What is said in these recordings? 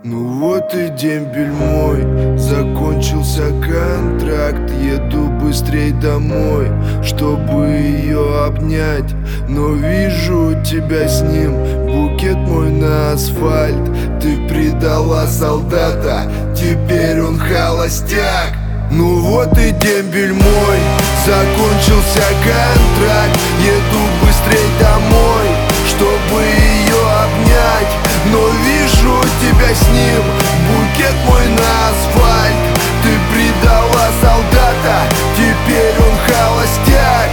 Ну вот и дембель мой, закончился контракт. Еду быстрей домой, чтобы ее обнять. Но вижу тебя с ним, букет мой на асфальт. Ты предала солдата, теперь он холостяк. Ну вот и дембель мой, закончился контракт. Еду быстрей домой, чтобы ее обнять. Но вижу тебя с ним, букет мой на асфальт. Ты предала солдата, теперь он холостяк.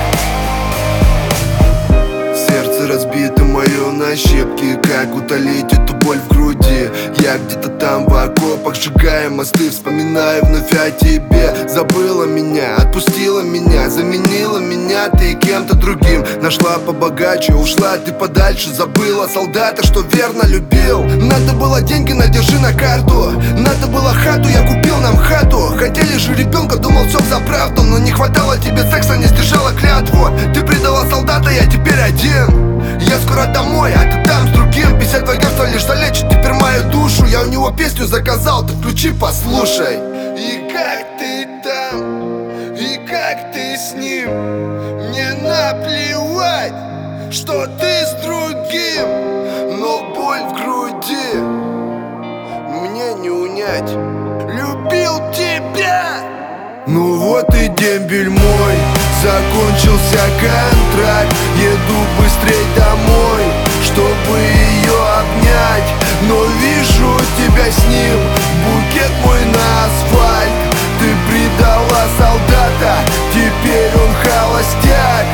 Сердце разбито мое на щепки, как утолить эту боль в груди? Я где-то там в окопах, сжигая мосты, вспоминаю вновь о тебе. Забыла меня, отпустила меня, заменила меня ты кем-то другим. Нашла побогаче, ушла ты подальше, забыла солдата, что верно любил. Надо было деньги, надержи на карту, надо было хату, я купил нам хату. Хотели же ребенка, думал все за правду, но не хватало тебе секса, не сдержала клятву. Ты предала солдата, я теперь один. Я скоро домой, а ты там с другим. 52 герца лишь залечит теперь мою душу. Я у него песню заказал, ты включи, послушай. И как ты там, и как ты с ним, мне наплевать, что ты с другим. Но боль в груди мне не унять. Любил тебя. Ну вот и дембель мой, закончился контракт. Еду быстрей домой, чтобы ее обнять. Но вижу тебя с ним, букет мой на асфальт. Ты предала солдата, теперь он холостяк.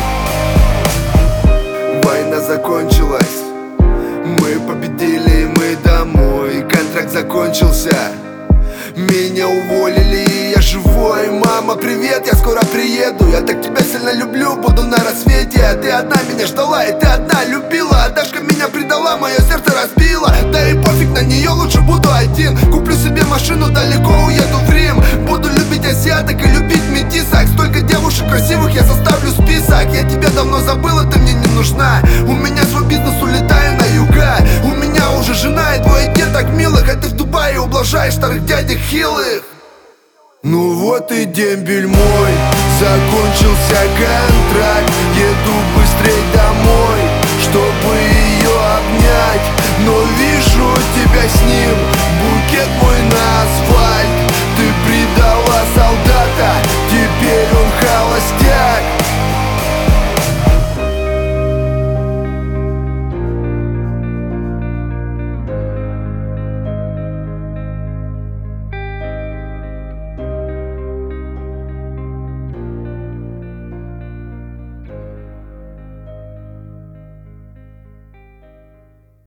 Война закончилась, мы победили, мы домой. Контракт закончился, меня уволили, и я живой. Мама, привет, я скоро приеду. Я так тебя сильно люблю, буду на рассвете. А ты одна меня ждала, и ты одна любила. А Дашка меня предала, мое сердце разбила. Да и пофиг на нее, лучше буду один. Куплю себе машину, далеко уеду в Рим. Буду любить азиаток и любить метисок. Столько девушек красивых, я составлю список. Я тебя давно забыла, ты мне не нужна. У меня свой бизнес, улетаю на юга. У меня уже жена и двое деток милых. А ты в Дубае ублажаешь старых дядек хилых. Ну вот и дембель мой, закончился контракт. Еду быстрей домой, чтобы ее обнять.